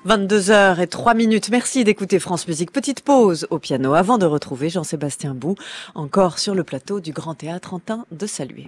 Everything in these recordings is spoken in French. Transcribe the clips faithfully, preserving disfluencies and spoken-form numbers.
vingt-deux heures et trois minutes. Merci d'écouter France Musique. Petite pause au piano avant de retrouver Jean-Sébastien Bou, encore sur le plateau du Grand Théâtre Antin de Salué.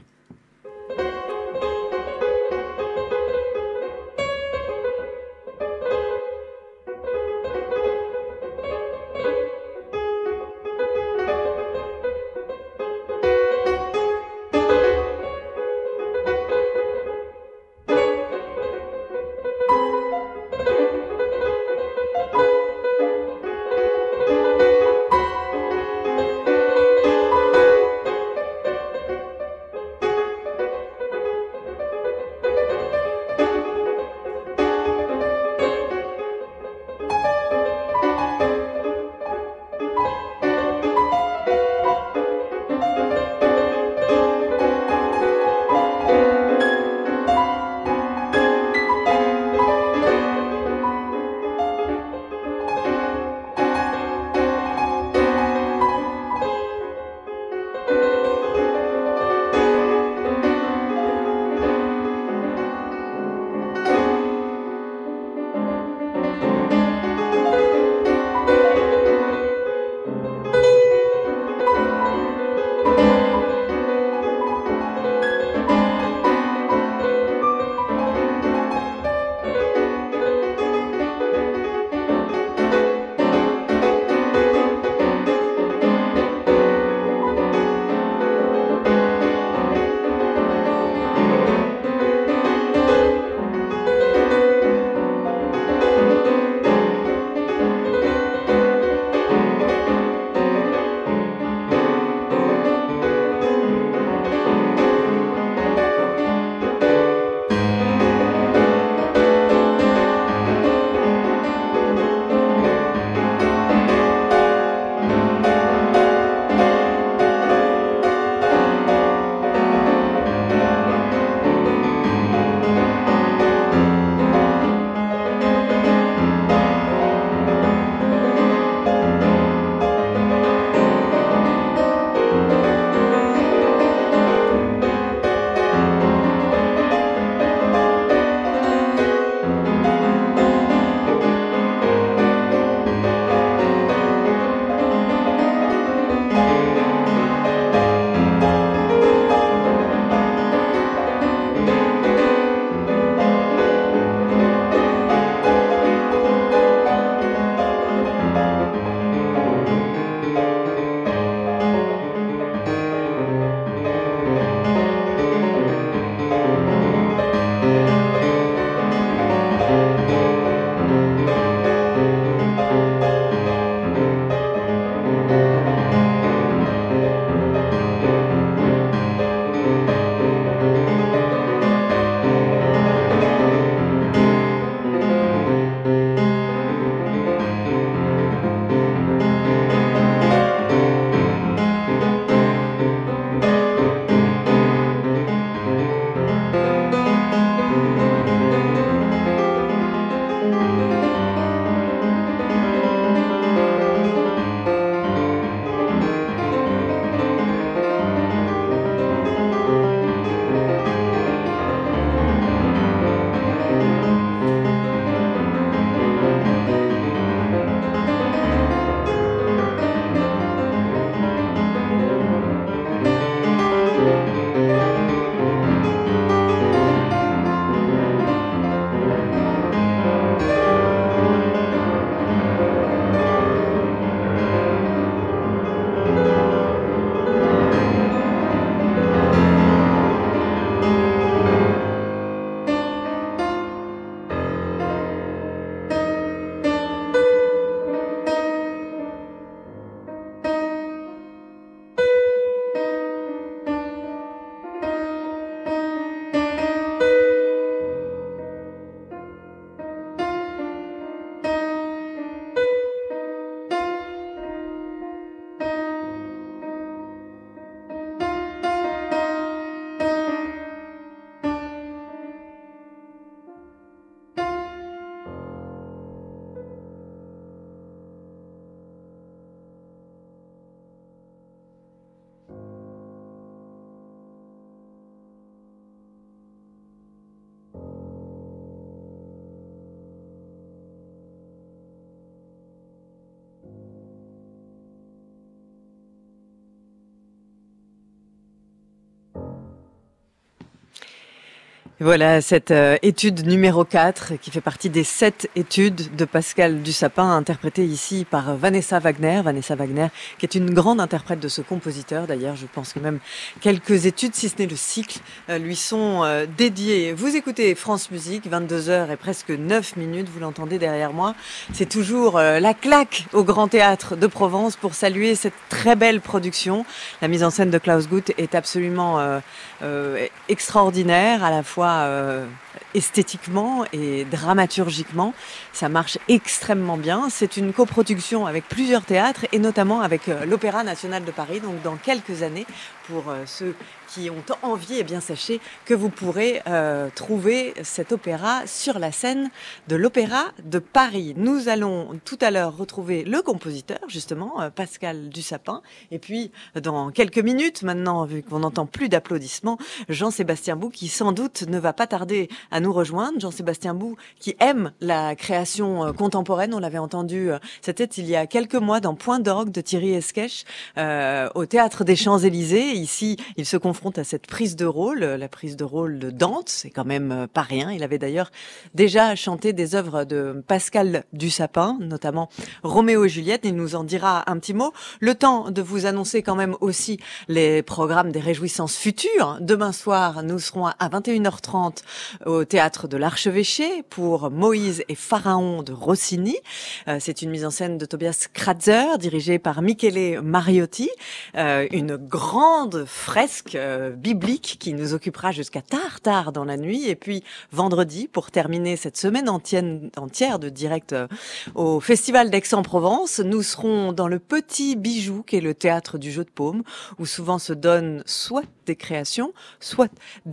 Voilà cette euh, étude numéro quatre qui fait partie des sept études de Pascal Dussapin, interprétée ici par Vanessa Wagner. Vanessa Wagner qui est une grande interprète de ce compositeur. D'ailleurs, je pense que même quelques études, si ce n'est le cycle, euh, lui sont euh, dédiées. Vous écoutez France Musique, vingt-deux heures et presque neuf minutes, vous l'entendez derrière moi. C'est toujours euh, la claque au Grand Théâtre de Provence pour saluer cette très belle production. La mise en scène de Klaus Guth est absolument euh, euh, extraordinaire, à la fois Euh, esthétiquement et dramaturgiquement. Ça marche extrêmement bien. C'est une coproduction avec plusieurs théâtres et notamment avec euh, l'Opéra National de Paris. Donc dans quelques années, pour euh, ceux qui ont envie, eh bien sachez que vous pourrez euh, trouver cet opéra sur la scène de l'Opéra de Paris. Nous allons tout à l'heure retrouver le compositeur, justement, euh, Pascal Dussapin. Et puis, dans quelques minutes, maintenant, vu qu'on n'entend plus d'applaudissements, Jean-Sébastien Bou, qui sans doute ne va pas tarder à nous rejoindre. Jean-Sébastien Bou, qui aime la création euh, contemporaine. On l'avait entendu, euh, c'était il y a quelques mois dans Point d'orgue de Thierry Esquèche, euh, au Théâtre des Champs-Élysées. Ici, il se confronte à cette prise de rôle, la prise de rôle de Dante, c'est quand même pas rien. Il avait d'ailleurs déjà chanté des œuvres de Pascal Dussapin, notamment Roméo et Juliette. Il nous en dira un petit mot. Le temps de vous annoncer quand même aussi les programmes des Réjouissances futures. Demain soir, nous serons à vingt et une heures trente au Théâtre de l'Archevêché pour Moïse et Pharaon de Rossini. Euh, c'est une mise en scène de Tobias Kratzer, dirigée par Michele Mariotti. Euh, une grande fresque euh, biblique qui nous occupera jusqu'à tard, tard dans la nuit. Et puis vendredi, pour terminer cette semaine entière, entière de direct euh, au Festival d'Aix-en-Provence, nous serons dans le Petit Bijou, qui est le théâtre du jeu de paume, où souvent se donnent soit des créations, soit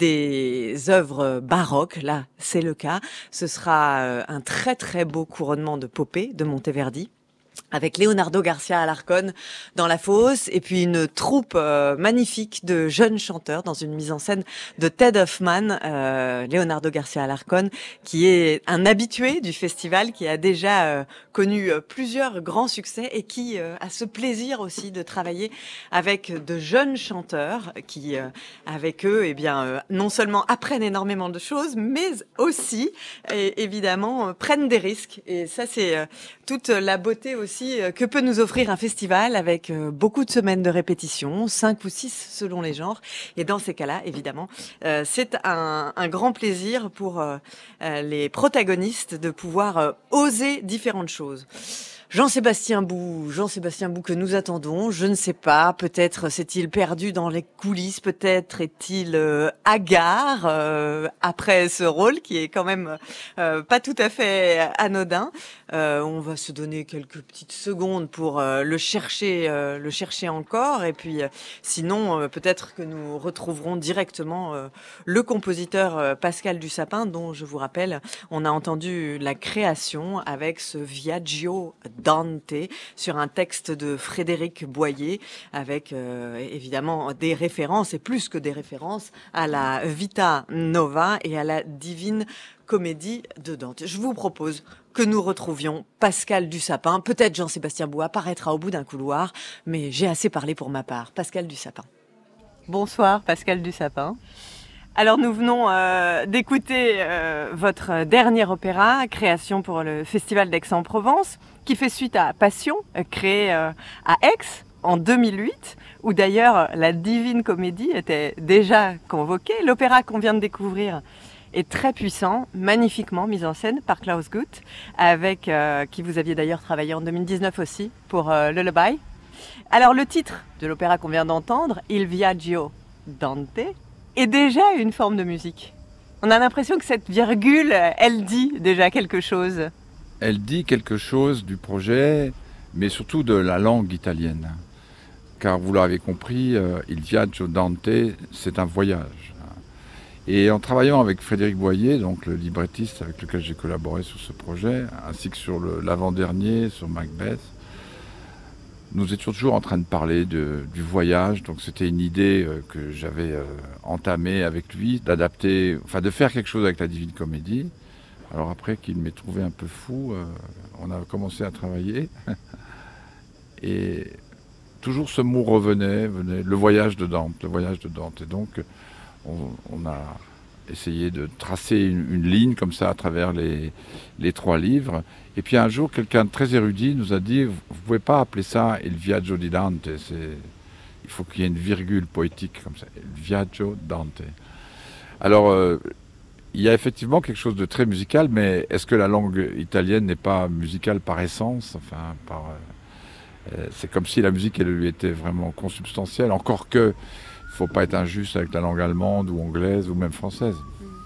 des œuvres baroques. Là, c'est le cas. Ce sera euh, un très très beau couronnement de Popée de Monteverdi, avec Leonardo Garcia Alarcón dans la fosse, et puis une troupe euh, magnifique de jeunes chanteurs dans une mise en scène de Ted Hoffman, euh, Leonardo Garcia Alarcón, qui est un habitué du festival, qui a déjà euh, connu euh, plusieurs grands succès et qui euh, a ce plaisir aussi de travailler avec de jeunes chanteurs qui, euh, avec eux, eh bien, euh, non seulement apprennent énormément de choses, mais aussi, et, évidemment, euh, prennent des risques. Et ça, c'est euh, toute la beauté aussi que peut nous offrir un festival avec beaucoup de semaines de répétition, cinq ou six selon les genres. Et dans ces cas-là, évidemment, euh, c'est un, un grand plaisir pour euh, les protagonistes de pouvoir euh, oser différentes choses. Jean-Sébastien Bou, Jean-Sébastien Bou que nous attendons, je ne sais pas, peut-être s'est-il perdu dans les coulisses, peut-être est-il euh, hagard euh, après ce rôle qui est quand même euh, pas tout à fait anodin. Euh, on va se donner quelques petites secondes pour euh, le chercher, euh, le chercher encore, et puis euh, sinon euh, peut-être que nous retrouverons directement euh, le compositeur euh, Pascal Dussapin, dont je vous rappelle, on a entendu la création avec ce Viaggio Dante sur un texte de Frédéric Boyer, avec euh, évidemment des références, et plus que des références, à la Vita Nova et à la Divine Comédie de Dante. Je vous propose que nous retrouvions Pascal Dussapin. Peut-être Jean-Sébastien Bou apparaîtra au bout d'un couloir, mais j'ai assez parlé pour ma part. Pascal Dussapin. Bonsoir Pascal Dussapin. Alors nous venons euh, d'écouter euh, votre dernier opéra, création pour le Festival d'Aix-en-Provence, qui fait suite à Passion, euh, créé euh, à Aix en deux mille huit, où d'ailleurs la Divine Comédie était déjà convoquée. L'opéra qu'on vient de découvrir est très puissant, magnifiquement mis en scène par Klaus Guth, avec euh, qui vous aviez d'ailleurs travaillé en deux mille dix-neuf aussi pour euh, Lullaby. Alors le titre de l'opéra qu'on vient d'entendre, Il Viaggio Dante, est déjà une forme de musique. On a l'impression que cette virgule, elle dit déjà quelque chose. Elle dit quelque chose du projet, mais surtout de la langue italienne. Car vous l'avez compris, euh, Il Viaggio Dante, c'est un voyage. Et en travaillant avec Frédéric Boyer, donc le librettiste avec lequel j'ai collaboré sur ce projet, ainsi que sur le, l'avant-dernier, sur Macbeth, nous étions toujours en train de parler de, du voyage. Donc c'était une idée euh, que j'avais euh, entamée avec lui, d'adapter, enfin de faire quelque chose avec la Divine Comédie. Alors après qu'il m'ait trouvé un peu fou, euh, on a commencé à travailler. Et toujours ce mot revenait, venait, le voyage de Dante, le voyage de Dante. Et donc on, on a essayer de tracer une, une ligne comme ça à travers les, les trois livres. Et puis un jour, quelqu'un de très érudit nous a dit, vous ne pouvez pas appeler ça Il Viaggio di Dante, c'est, il faut qu'il y ait une virgule poétique comme ça, Il Viaggio Dante. Alors, euh, il y a effectivement quelque chose de très musical, mais est-ce que la langue italienne n'est pas musicale par essence? Enfin, par, euh, c'est comme si la musique elle, lui était vraiment consubstantielle, encore que il ne faut pas être injuste avec la langue allemande ou anglaise ou même française.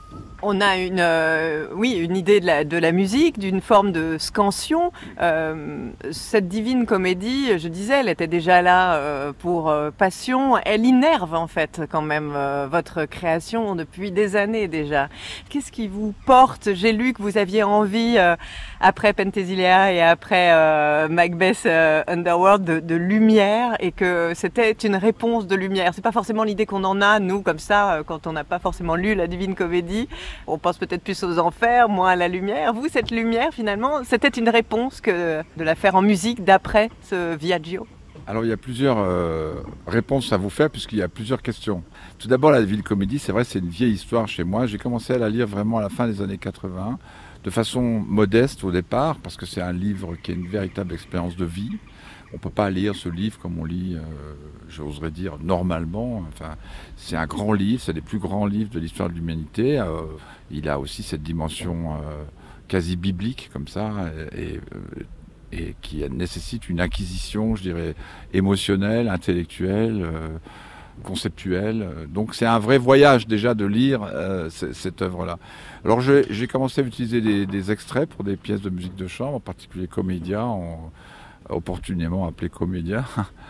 On a une, euh, oui, une idée de la, de la musique, d'une forme de scansion. Euh, cette divine comédie, je disais, elle était déjà là euh, pour euh, Passion. Elle innerve en fait quand même euh, votre création depuis des années déjà. Qu'est-ce qui vous porte? J'ai lu que vous aviez envie, euh, après Penthesilea et après euh, Macbeth euh, Underworld, de, de lumière, et que c'était une réponse de lumière. C'est pas forcément l'idée qu'on en a, nous, comme ça, euh, quand on n'a pas forcément lu la divine comédie. On pense peut-être plus aux enfers, moins à la lumière. Vous, cette lumière, finalement, c'était une réponse que de la faire en musique d'après ce Viaggio? Alors, il y a plusieurs euh, réponses à vous faire, puisqu'il y a plusieurs questions. Tout d'abord, la Divine Comédie, c'est vrai, c'est une vieille histoire chez moi. J'ai commencé à la lire vraiment à la fin des années quatre-vingts, de façon modeste au départ, parce que c'est un livre qui est une véritable expérience de vie. On ne peut pas lire ce livre comme on lit, euh, j'oserais dire, normalement. Enfin, c'est un grand livre, c'est des plus grands livres de l'histoire de l'humanité. Euh, il a aussi cette dimension euh, quasi biblique, comme ça, et, et, et qui nécessite une acquisition, je dirais, émotionnelle, intellectuelle, euh, conceptuelle. Donc c'est un vrai voyage déjà de lire euh, c- cette œuvre-là. Alors j'ai, j'ai commencé à utiliser des, des extraits pour des pièces de musique de chambre, en particulier Commedia, en, opportunément appelé Commedia,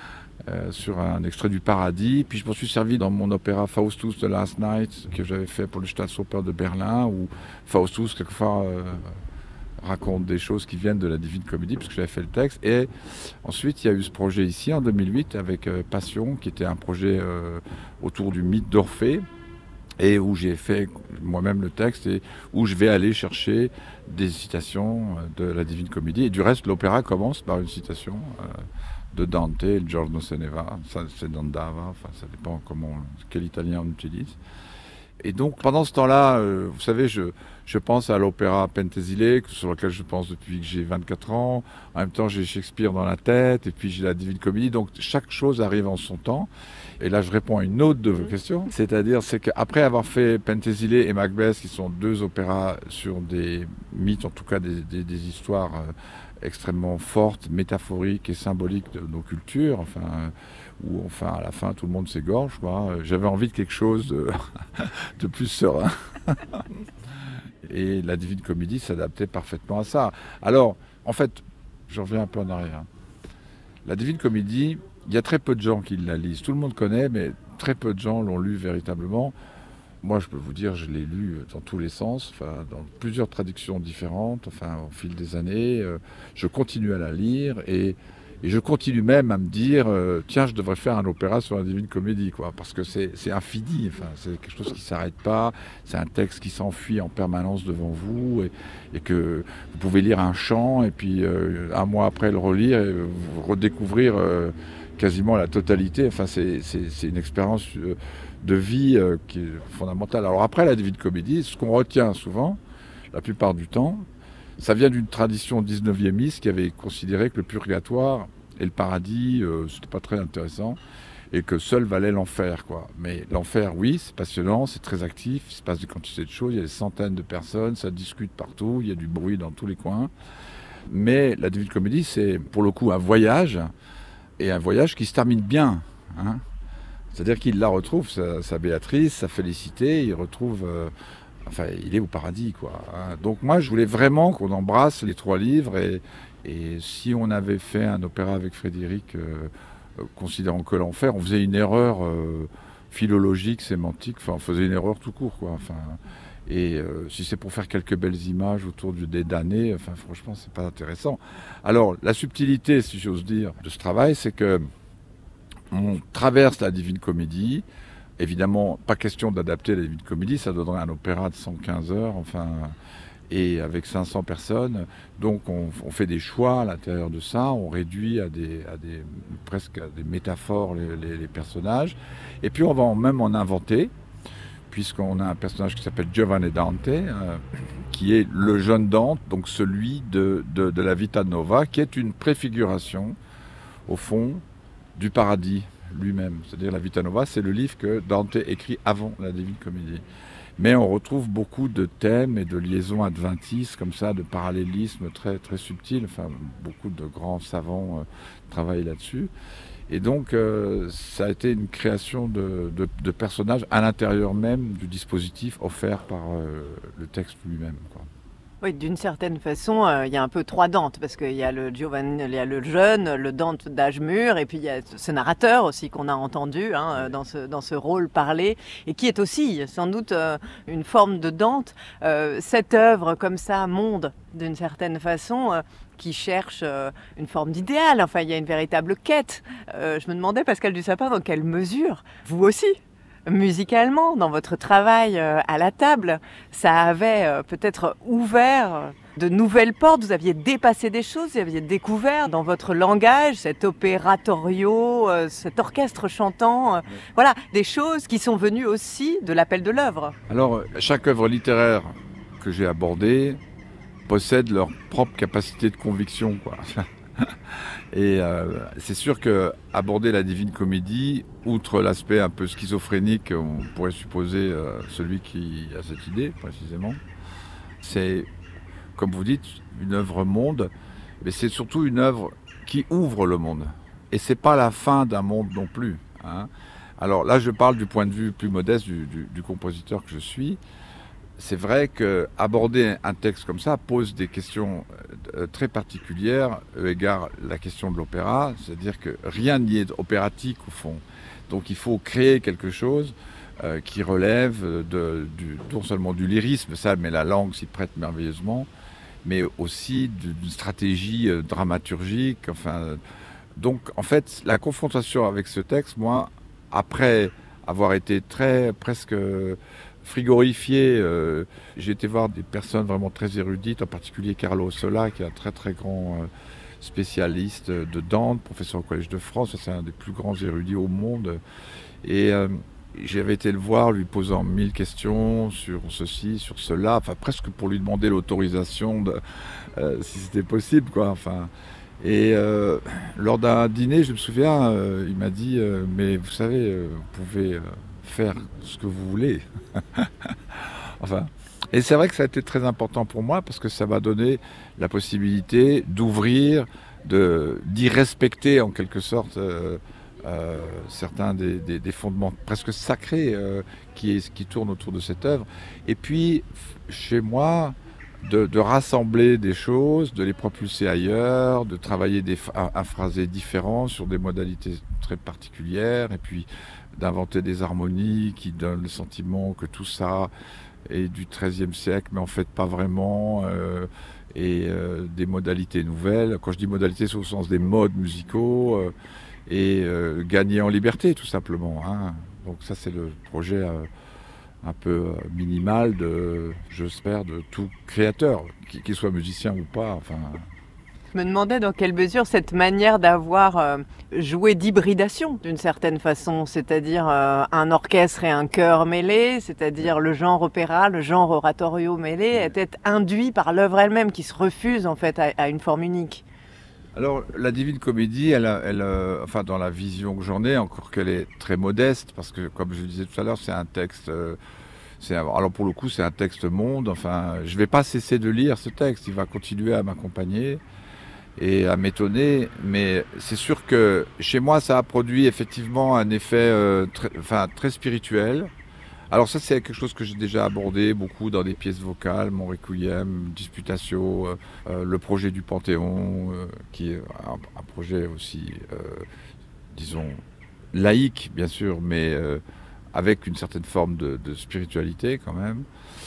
euh, sur un extrait du Paradis. Puis je m'en suis servi dans mon opéra Faustus The Last Night, que j'avais fait pour le Staatsoper de Berlin, où Faustus, quelquefois, euh, raconte des choses qui viennent de la Divine Comédie, puisque j'avais fait le texte. Et ensuite, il y a eu ce projet ici, en deux mille huit, avec euh, Passion, qui était un projet euh, autour du mythe d'Orphée, et où j'ai fait moi-même le texte et où je vais aller chercher des citations de la Divine Comédie. Et du reste, l'opéra commence par une citation euh, de Dante, Il giorno se ne va, ça c'est d'Andava, enfin ça dépend comment, quel italien on utilise. Et donc pendant ce temps-là, euh, vous savez, je, je pense à l'opéra Penthesilea, sur lequel je pense depuis que j'ai vingt-quatre ans. En même temps, j'ai Shakespeare dans la tête, et puis j'ai la Divine Comédie. Donc chaque chose arrive en son temps. Et là, je réponds à une autre de vos questions. C'est-à-dire, c'est qu'après avoir fait Penthesilea et Macbeth, qui sont deux opéras sur des mythes, en tout cas des, des, des histoires euh, extrêmement fortes, métaphoriques et symboliques de nos cultures, enfin, euh, où enfin, à la fin, tout le monde s'égorge, quoi. J'avais envie de quelque chose de, de plus serein. Et la Divine Comédie s'adaptait parfaitement à ça. Alors, en fait, je reviens un peu en arrière. La Divine Comédie, il y a très peu de gens qui la lisent. Tout le monde connaît, mais très peu de gens l'ont lu véritablement. Moi, je peux vous dire, je l'ai lu dans tous les sens, enfin, dans plusieurs traductions différentes, enfin, au fil des années. Euh, je continue à la lire et, et je continue même à me dire, euh, tiens, je devrais faire un opéra sur la Divine Comédie, quoi, parce que c'est, c'est infini, enfin, c'est quelque chose qui ne s'arrête pas, c'est un texte qui s'enfuit en permanence devant vous et, et que vous pouvez lire un chant et puis euh, un mois après le relire et vous redécouvrir euh, quasiment la totalité. Enfin, c'est, c'est, c'est une expérience euh, de vie euh, qui est fondamentale. Alors après, la Divine Comédie, ce qu'on retient souvent, la plupart du temps, ça vient d'une tradition dix-neuviémiste qui avait considéré que le purgatoire et le paradis, euh, c'était pas très intéressant et que seul valait l'enfer, quoi. Mais l'enfer, oui, c'est passionnant, c'est très actif, il se passe des quantités de choses, il y a des centaines de personnes, ça discute partout, il y a du bruit dans tous les coins. Mais la Divine Comédie, c'est pour le coup un voyage, et un voyage qui se termine bien, hein. C'est-à-dire qu'il la retrouve, sa, sa Béatrice, sa Félicité, il retrouve... Euh, enfin, il est au paradis, quoi, hein. Donc moi, je voulais vraiment qu'on embrasse les trois livres, et, et si on avait fait un opéra avec Frédéric, euh, euh, considérant que l'enfer, on faisait une erreur euh, philologique, sémantique, enfin, on faisait une erreur tout court, quoi, enfin... Et euh, si c'est pour faire quelques belles images autour du, des damnés, enfin, franchement, c'est pas intéressant. Alors, la subtilité, si j'ose dire, de ce travail, c'est que on traverse la Divine Comédie. Évidemment, pas question d'adapter la Divine Comédie, ça donnerait un opéra de cent quinze heures, enfin, et avec cinq cents personnes. Donc, on, on fait des choix à l'intérieur de ça, on réduit à des, à des presque à des métaphores les, les, les personnages, et puis on va même en inventer, puisqu'on a un personnage qui s'appelle Giovanni Dante, euh, qui est le jeune Dante, donc celui de, de, de la Vita Nova, qui est une préfiguration, au fond, du paradis lui-même. C'est-à-dire la Vita Nova, c'est le livre que Dante écrit avant la Divine Comédie. Mais on retrouve beaucoup de thèmes et de liaisons adventistes, comme ça, de parallélismes très, très subtils. Enfin, beaucoup de grands savants euh, travaillent là-dessus. Et donc, euh, ça a été une création de, de, de personnages à l'intérieur même du dispositif offert par euh, le texte lui-même, quoi. Oui, d'une certaine façon, euh, il y a un peu trois Dantes, parce qu'il y a le Giovanni, il y a le jeune, le Dante d'âge mûr, et puis il y a ce narrateur aussi qu'on a entendu hein, dans, ce, dans ce rôle parlé, et qui est aussi sans doute euh, une forme de Dante. Euh, cette œuvre comme ça, monde, d'une certaine façon, euh, qui cherche euh, une forme d'idéal, enfin il y a une véritable quête. Euh, je me demandais, Pascal Dussapin, dans quelle mesure, vous aussi, musicalement, dans votre travail euh, à la table, ça avait euh, peut-être ouvert de nouvelles portes, vous aviez dépassé des choses, vous aviez découvert dans votre langage cet opératorio, euh, cet orchestre chantant, euh, voilà, des choses qui sont venues aussi de l'appel de l'œuvre. Alors, chaque œuvre littéraire que j'ai abordée possède leur propre capacité de conviction, quoi. Et euh, c'est sûr que aborder la Divine Comédie, outre l'aspect un peu schizophrénique, on pourrait supposer euh, celui qui a cette idée précisément, c'est, comme vous dites, une œuvre monde, mais c'est surtout une œuvre qui ouvre le monde. Et c'est pas la fin d'un monde non plus, hein. Alors là, je parle du point de vue plus modeste du, du, du compositeur que je suis. C'est vrai qu'aborder un texte comme ça pose des questions très particulières, eu égard la question de l'opéra, c'est-à-dire que rien n'y est opératique au fond. Donc il faut créer quelque chose euh, qui relève de, du, non seulement du lyrisme, ça, mais la langue s'y prête merveilleusement, mais aussi d'une stratégie euh, dramaturgique. Enfin, donc en fait, la confrontation avec ce texte, moi, après avoir été très presque frigorifié, euh, j'ai été voir des personnes vraiment très érudites, en particulier Carlo Sola, qui est un très très grand euh, spécialiste de Dante, professeur au Collège de France, c'est un des plus grands érudits au monde. Et euh, j'avais été le voir, lui posant mille questions sur ceci, sur cela, enfin presque pour lui demander l'autorisation de, euh, si c'était possible, quoi. Enfin, et euh, lors d'un dîner, je me souviens, euh, il m'a dit euh, mais vous savez, euh, vous pouvez euh, faire ce que vous voulez. Enfin, et c'est vrai que ça a été très important pour moi parce que ça m'a donné la possibilité d'ouvrir, de, d'y respecter en quelque sorte euh, euh, certains des, des, des fondements presque sacrés euh, qui, qui tournent autour de cette œuvre. Et puis, chez moi, de, de rassembler des choses, de les propulser ailleurs, de travailler des, un, un phrasé différent sur des modalités très particulières, et puis d'inventer des harmonies qui donnent le sentiment que tout ça est du treizième siècle, mais en fait pas vraiment, euh, et euh, des modalités nouvelles. Quand je dis modalités, c'est au sens des modes musicaux, euh, et euh, gagner en liberté, tout simplement, hein. Donc ça, c'est le projet euh, un peu euh, minimal, de, j'espère, de tout créateur, qu'il soit musicien ou pas, enfin... Je me demandais dans quelle mesure cette manière d'avoir euh, joué d'hybridation d'une certaine façon, c'est-à-dire euh, un orchestre et un chœur mêlés, c'est-à-dire le genre opéra, le genre oratorio mêlé, était induit par l'œuvre elle-même qui se refuse en fait à, à une forme unique. Alors la Divine Comédie, elle, elle, euh, enfin dans la vision que j'en ai, encore qu'elle est très modeste, parce que comme je le disais tout à l'heure, c'est un texte... Euh, c'est un, alors pour le coup, c'est un texte monde. Enfin, je ne vais pas cesser de lire ce texte, il va continuer à m'accompagner et à m'étonner, mais c'est sûr que chez moi ça a produit effectivement un effet euh, très, enfin, très spirituel. Alors ça, c'est quelque chose que j'ai déjà abordé beaucoup dans des pièces vocales, mon Requiem, Disputatio, euh, euh, le projet du Panthéon, euh, qui est un, un projet aussi, euh, disons, laïque bien sûr, mais euh, avec une certaine forme de, de spiritualité quand même.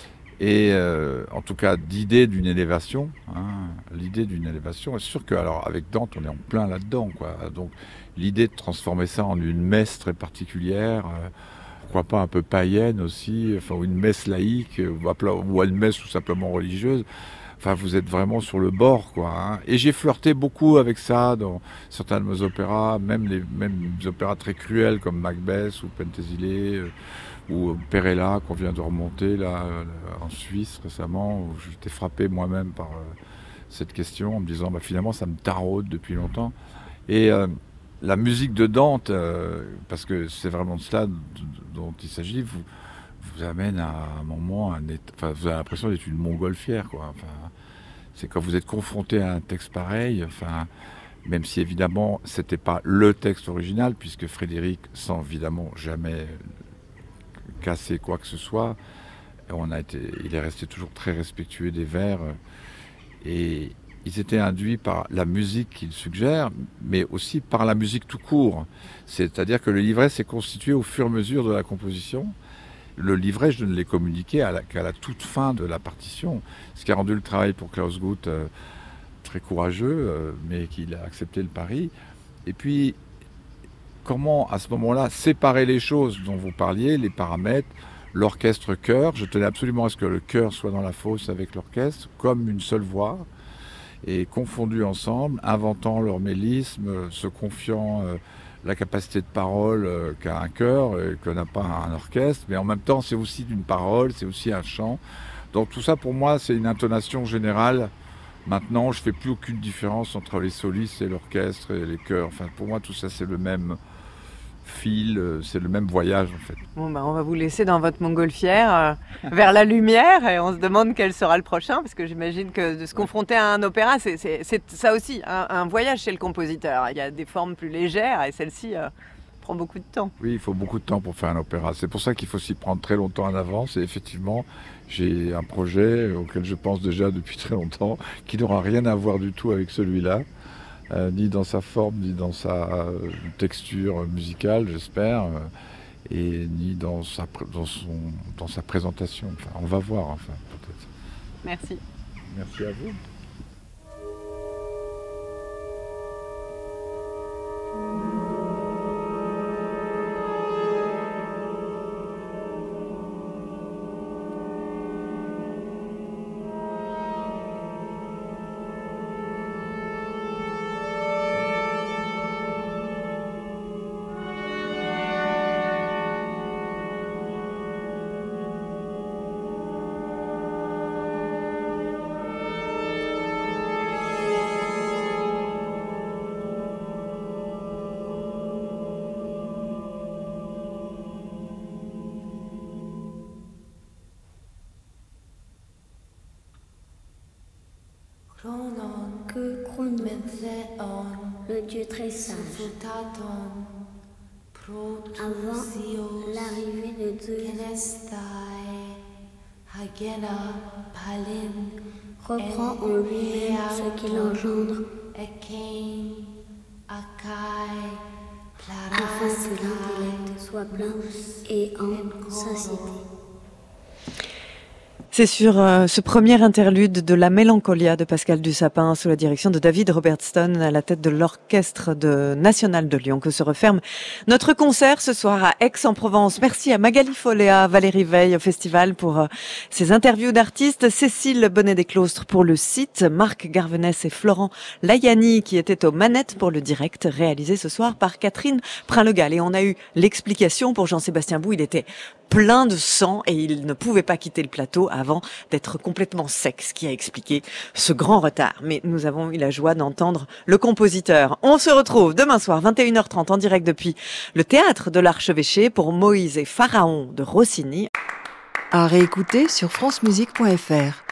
Et euh, en tout cas d'idée d'une élévation, hein, l'idée d'une élévation. C'est sûr que alors avec Dante on est en plein là-dedans, quoi. Donc l'idée de transformer ça en une messe très particulière, euh, pourquoi pas un peu païenne aussi, enfin une messe laïque ou une messe tout simplement religieuse. Enfin vous êtes vraiment sur le bord, quoi, hein. Et j'ai flirté beaucoup avec ça dans certains de mes opéras, même les même des opéras très cruels comme Macbeth ou Penthesilée, euh, ou Perella qu'on vient de remonter là en Suisse récemment, où j'étais frappé moi-même par euh, cette question en me disant bah, finalement ça me taraude depuis longtemps. Et euh, la musique de Dante, euh, parce que c'est vraiment de cela dont il s'agit, vous, vous amène à un moment, un état, enfin, vous avez l'impression d'être une montgolfière, quoi. Enfin, c'est quand vous êtes confronté à un texte pareil, enfin, même si évidemment c'était pas le texte original, puisque Frédéric, sans évidemment jamais casser quoi que ce soit, on a été, il est resté toujours très respectueux des vers, et ils étaient induits par la musique qu'il suggère, mais aussi par la musique tout court. C'est-à-dire que le livret s'est constitué au fur et à mesure de la composition. Le livret, je ne l'ai communiqué à la, qu'à la toute fin de la partition, ce qui a rendu le travail pour Klaus Guth euh, très courageux, euh, mais qu'il a accepté le pari. Et puis, comment, à ce moment-là, séparer les choses dont vous parliez, les paramètres, l'orchestre-chœur. Je tenais absolument à ce que le chœur soit dans la fosse avec l'orchestre, comme une seule voix, et confondus ensemble, inventant leur mélisme, se confiant euh, la capacité de parole euh, qu'a un chœur et que n'a pas un orchestre, mais en même temps c'est aussi une parole, c'est aussi un chant. Donc tout ça pour moi c'est une intonation générale. Maintenant je ne fais plus aucune différence entre les solistes et l'orchestre et les chœurs. Enfin pour moi tout ça c'est le même fil, c'est le même voyage en fait. Bon bah on va vous laisser dans votre montgolfière euh, vers la lumière et on se demande quel sera le prochain, parce que j'imagine que de se confronter à un opéra c'est, c'est, c'est ça aussi un, un voyage chez le compositeur. Il y a des formes plus légères et celle-ci euh, prend beaucoup de temps. Oui, il faut beaucoup de temps pour faire un opéra. C'est pour ça qu'il faut s'y prendre très longtemps en avance. Et effectivement, j'ai un projet auquel je pense déjà depuis très longtemps, qui n'aura rien à voir du tout avec celui-là. Euh, ni dans sa forme, ni dans sa euh, texture musicale, j'espère, euh, et ni dans sa, dans, son, dans sa présentation. Enfin, on va voir, enfin, peut-être. Merci. Merci à vous. Que Chronon, le dieu très sage, avant l'arrivée de Zeus, reprend en lui-même ce qu'il engendre, afin que l'intellect soit plein et en satiété. C'est sur euh, ce premier interlude de la Mélancolia de Pascal Dussapin sous la direction de David Robertson à la tête de l'Orchestre de National de Lyon que se referme notre concert ce soir à Aix-en-Provence. Merci à Magali Folléa, Valérie Veil au festival pour euh, ces interviews d'artistes, Cécile Bonnet-Desclostres pour le site, Marc Garvenès et Florent Layani qui étaient aux manettes pour le direct réalisé ce soir par Catherine Prin-Legal. Et on a eu l'explication pour Jean-Sébastien Bou, il était plein de sang et il ne pouvait pas quitter le plateau avant d'être complètement sec, ce qui a expliqué ce grand retard. Mais nous avons eu la joie d'entendre le compositeur. On se retrouve demain soir, vingt et une heures trente, en direct depuis le théâtre de l'Archevêché pour Moïse et Pharaon de Rossini. À réécouter sur francemusique point f r.